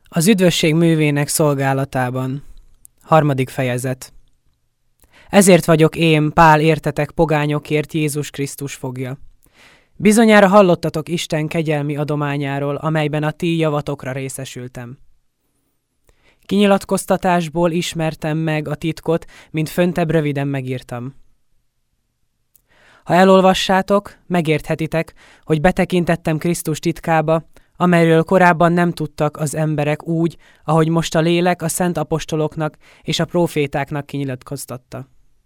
Az üdvösség művének szolgálatában. 3. fejezet. Ezért vagyok én, Pál, értetek pogányokért Jézus Krisztus fogja. Bizonyára hallottatok Isten kegyelmi adományáról, amelyben a ti javatokra részesültem. Kinyilatkoztatásból ismertem meg a titkot, mint föntebb röviden megírtam. Ha elolvassátok, megérthetitek, hogy betekintettem Krisztus titkába, amelyről korábban nem tudtak az emberek úgy, ahogy most a lélek a szent apostoloknak és a prófétáknak kinyilatkoztatta.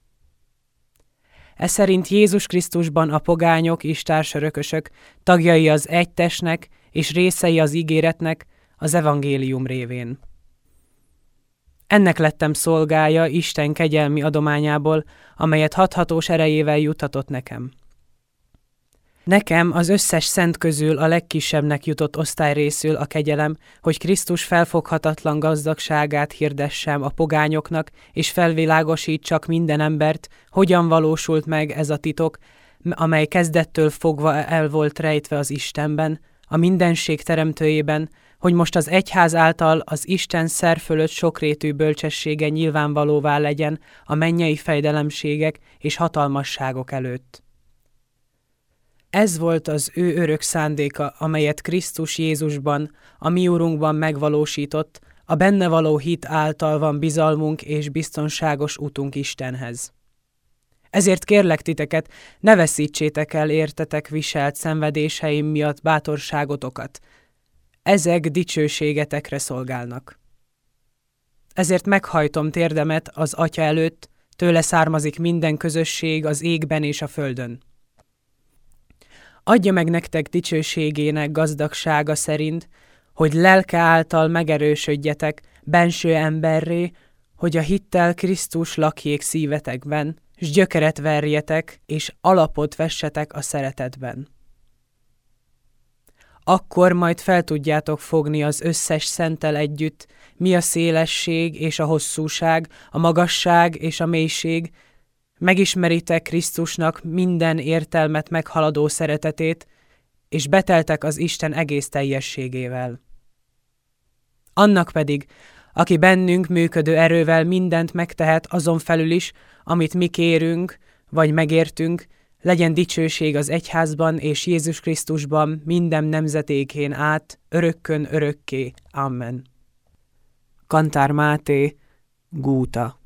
Eszerint Jézus Krisztusban a pogányok és társörökösök tagjai az egy testnek és részei az ígéretnek az evangélium révén. Ennek lettem szolgája Isten kegyelmi adományából, amelyet hathatós erejével juttatott nekem. Nekem az összes szent közül a legkisebbnek jutott osztályrészül a kegyelem, hogy Krisztus felfoghatatlan gazdagságát hirdessem a pogányoknak, és felvilágosítsak minden embert, hogyan valósult meg ez a titok, amely kezdettől fogva el volt rejtve az Istenben, a mindenség teremtőjében, hogy most az egyház által az Isten szer fölött sokrétű bölcsessége nyilvánvalóvá legyen a mennyei fejdelemségek és hatalmasságok előtt. Ez volt az ő örök szándéka, amelyet Krisztus Jézusban, a mi Urunkban megvalósított, a benne való hit által van bizalmunk és biztonságos utunk Istenhez. Ezért kérlek titeket, ne veszítsétek el értetek viselt szenvedéseim miatt bátorságotokat. Ezek dicsőségetekre szolgálnak. Ezért meghajtom térdemet az Atya előtt, tőle származik minden közösség az égben és a földön. Adja meg nektek dicsőségének gazdagsága szerint, hogy lelke által megerősödjetek benső emberré, hogy a hittel Krisztus lakjék szívetekben, s gyökeret verjetek, és alapot vessetek a szeretetben. Akkor majd fel tudjátok fogni az összes szenttel együtt, mi a szélesség és a hosszúság, a magasság és a mélység, megismeritek Krisztusnak minden értelmet meghaladó szeretetét, és beteltek az Isten egész teljességével. Annak pedig, aki bennünk működő erővel mindent megtehet azon felül is, amit mi kérünk, vagy megértünk, legyen dicsőség az egyházban és Jézus Krisztusban minden nemzetékén át, örökkön örökké. Amen. Kantár Máté, Gúta.